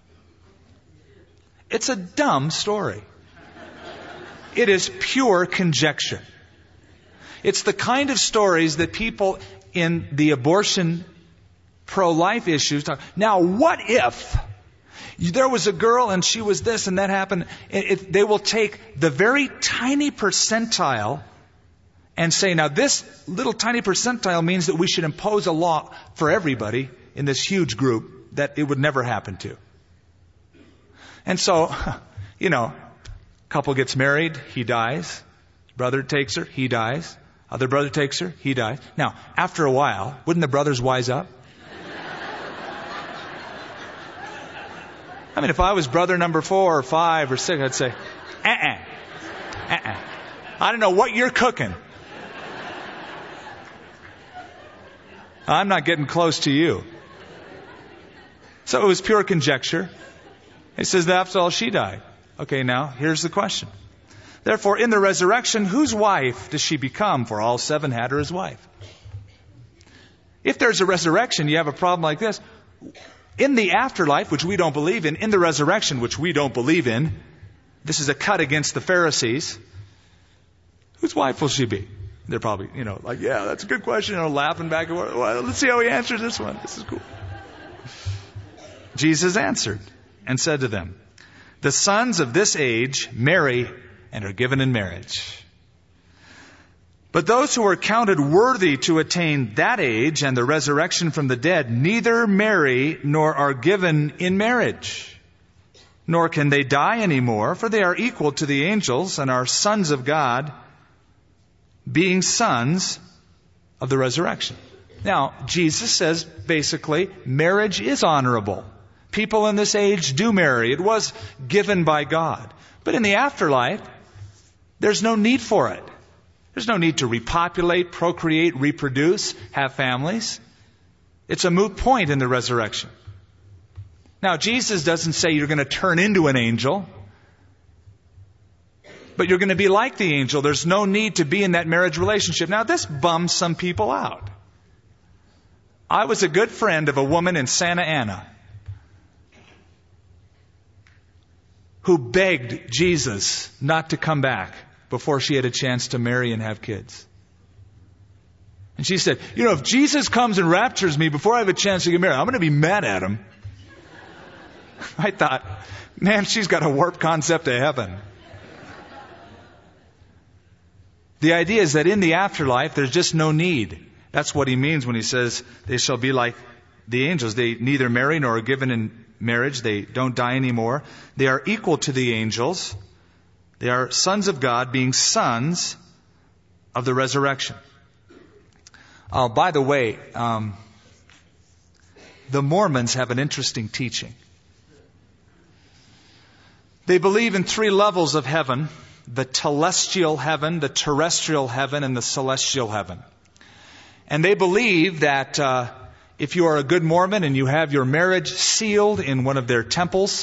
It's a dumb story. It is pure conjecture. It's the kind of stories that people in the abortion pro-life issues talk. Now, what if there was a girl and she was this and that happened? It, it, they will take the very tiny percentile and say, now this little tiny percentile means that we should impose a law for everybody in this huge group that it would never happen to. And so, you know, couple gets married, he dies. Brother takes her, he dies. Other brother takes her, he dies. Now, after a while, wouldn't the brothers wise up? I mean, if I was brother number four or five or six, I'd say, uh-uh, uh-uh. I don't know what you're cooking. I'm not getting close to you. So it was pure conjecture. He says, after all, she died. Okay, now, here's the question. Therefore, in the resurrection, whose wife does she become? For all seven had her as wife. If there's a resurrection, you have a problem like this. In the afterlife, which we don't believe in, in the resurrection, which we don't believe in, this is a cut against the Pharisees. Whose wife will she be? They're probably, you know, like, yeah, that's a good question. You know, laughing back and forth. Well, let's see how he answers this one. This is cool. Jesus answered and said to them, the sons of this age marry and are given in marriage. But those who are counted worthy to attain that age and the resurrection from the dead neither marry nor are given in marriage. Nor can they die anymore, for they are equal to the angels and are sons of God, being sons of the resurrection. Now, Jesus says basically marriage is honorable. People in this age do marry. It was given by God. But in the afterlife, there's no need for it. There's no need to repopulate, procreate, reproduce, have families. It's a moot point in the resurrection. Now, Jesus doesn't say you're going to turn into an angel. but you're going to be like the angel. There's no need to be in that marriage relationship. Now, this bums some people out. I was a good friend of a woman in Santa Ana who begged Jesus not to come back before she had a chance to marry and have kids. And she said, you know, if Jesus comes and raptures me before I have a chance to get married, I'm going to be mad at him. I thought, man, she's got a warped concept of heaven. The idea is that in the afterlife, there's just no need. That's what he means when he says they shall be like the angels. They neither marry nor are given in marriage. They don't die anymore. They are equal to the angels. They are sons of God, being sons of the resurrection. Oh, by the way, um, the Mormons have an interesting teaching. They believe in three levels of heaven: the telestial heaven, the terrestrial heaven, and the celestial heaven. And they believe that uh, if you are a good Mormon and you have your marriage sealed in one of their temples,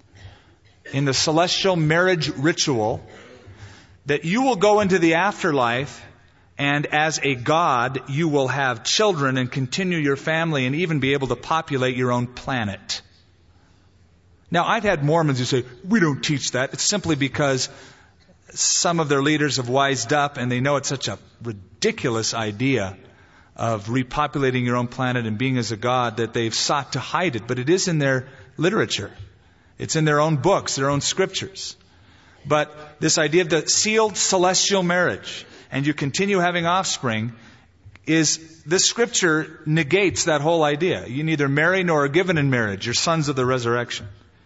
in the celestial marriage ritual, that you will go into the afterlife, and as a god, you will have children and continue your family and even be able to populate your own planet. Now, I've had Mormons who say, we don't teach that. It's simply because some of their leaders have wised up and they know it's such a ridiculous idea of repopulating your own planet and being as a god that they've sought to hide it. But it is in their literature. It's in their own books, their own scriptures. But this idea of the sealed celestial marriage, and you continue having offspring, is this scripture negates that whole idea. You neither marry nor are given in marriage. You're sons of the resurrection.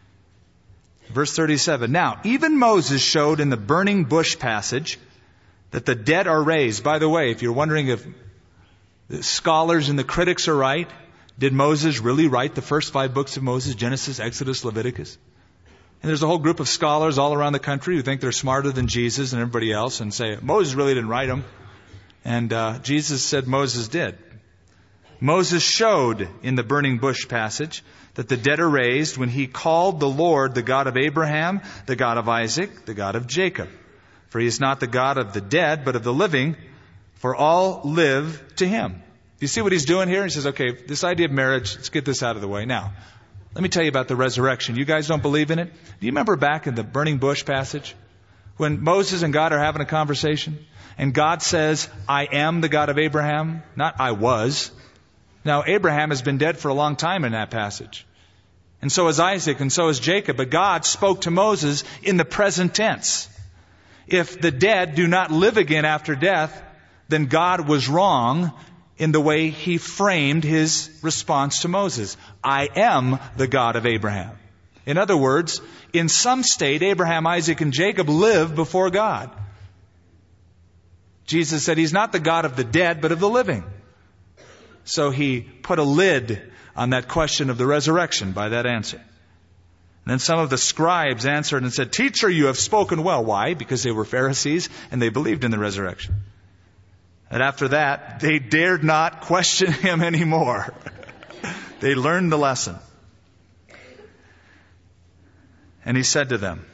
Verse thirty-seven. Now, even Moses showed in the burning bush passage that the dead are raised. By the way, if you're wondering if the scholars and the critics are right, did Moses really write the first five books of Moses, Genesis, Exodus, Leviticus? And there's a whole group of scholars all around the country who think they're smarter than Jesus and everybody else and say, Moses really didn't write them. And uh, Jesus said Moses did. Moses showed in the burning bush passage that the dead are raised when he called the Lord the God of Abraham, the God of Isaac, the God of Jacob. For he is not the God of the dead, but of the living, for all live to him. You see what he's doing here? He says, okay, this idea of marriage, let's get this out of the way. Now, let me tell you about the resurrection. You guys don't believe in it? Do you remember back in the burning bush passage when Moses and God are having a conversation? And God says, I am the God of Abraham, not I was. Now, Abraham has been dead for a long time in that passage. And so is Isaac, and so is Jacob. But God spoke to Moses in the present tense. If the dead do not live again after death, then God was wrong in the way he framed his response to Moses. I am the God of Abraham. In other words, in some state, Abraham, Isaac, and Jacob live before God. Jesus said he's not the God of the dead, but of the living. So he put a lid on that question of the resurrection by that answer. And then some of the scribes answered and said, Teacher, you have spoken well. Why? Because they were Pharisees and they believed in the resurrection. And after that, they dared not question him anymore. They learned the lesson. And he said to them,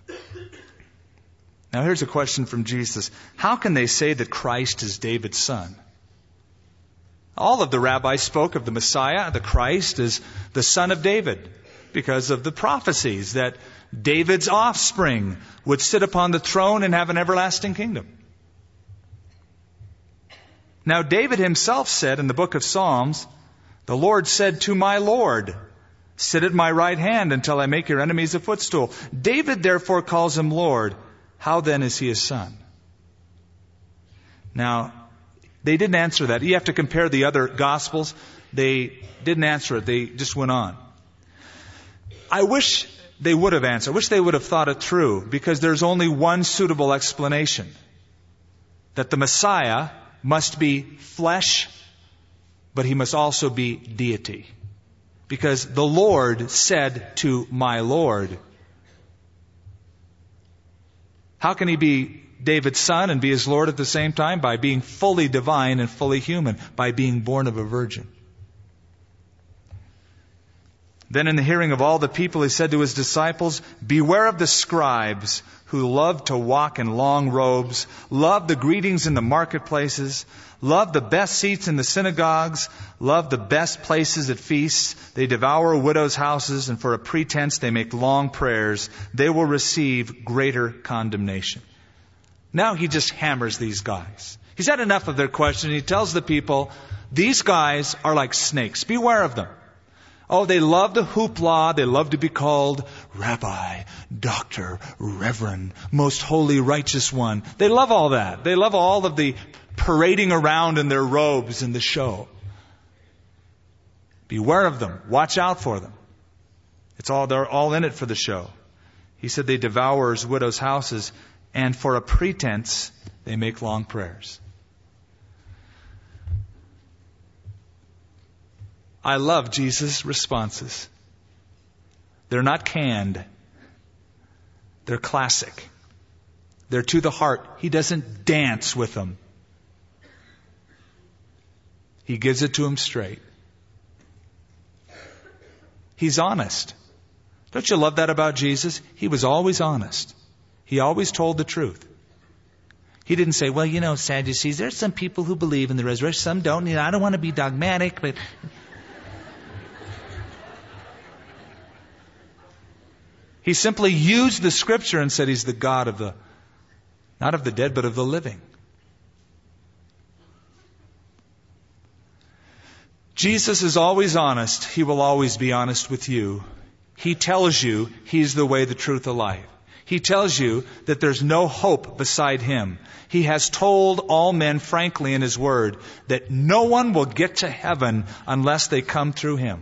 now here's a question from Jesus. How can they say that Christ is David's son? All of the rabbis spoke of the Messiah, the Christ, as the son of David because of the prophecies that David's offspring would sit upon the throne and have an everlasting kingdom. Now, David himself said in the book of Psalms, the Lord said to my Lord, sit at my right hand until I make your enemies a footstool. David therefore calls him Lord. How then is he his son? Now, they didn't answer that. You have to compare the other Gospels. They didn't answer it. They just went on. I wish they would have answered. I wish they would have thought it through, because there's only one suitable explanation. That the Messiah must be flesh, but he must also be deity. Because the Lord said to my Lord. How can he be David's son and be his Lord at the same time? By being fully divine and fully human, by being born of a virgin. Then in the hearing of all the people, he said to his disciples, beware of the scribes who love to walk in long robes, love the greetings in the marketplaces, love the best seats in the synagogues, love the best places at feasts. They devour widows' houses, and for a pretense they make long prayers. They will receive greater condemnation. Now he just hammers these guys. He's had enough of their question. He tells the people, these guys are like snakes. Beware of them. Oh, they love the hoopla. They love to be called Rabbi, Doctor, Reverend, Most Holy, Righteous One. They love all that. They love all of the parading around in their robes and the show. Beware of them. Watch out for them. It's all, they're all in it for the show. He said they devour widows' houses, and for a pretense, they make long prayers. I love Jesus' responses. They're not canned. They're classic. They're to the heart. He doesn't dance with them. He gives it to them straight. He's honest. Don't you love that about Jesus? He was always honest. He always told the truth. He didn't say, well, you know, Sadducees, there's some people who believe in the resurrection, some don't. You know, I don't want to be dogmatic, but... He simply used the Scripture and said he's the God of the, not of the dead, but of the living. Jesus is always honest. He will always be honest with you. He tells you he's the way, the truth, the life. He tells you that there's no hope beside him. He has told all men frankly in his word that no one will get to heaven unless they come through him.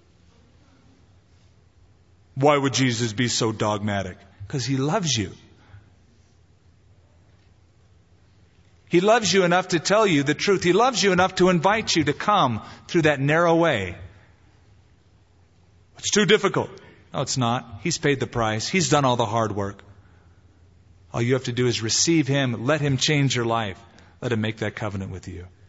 Why would Jesus be so dogmatic? Because he loves you. He loves you enough to tell you the truth. He loves you enough to invite you to come through that narrow way. It's too difficult. No, it's not. He's paid the price. He's done all the hard work. All you have to do is receive him. Let him change your life. Let him make that covenant with you.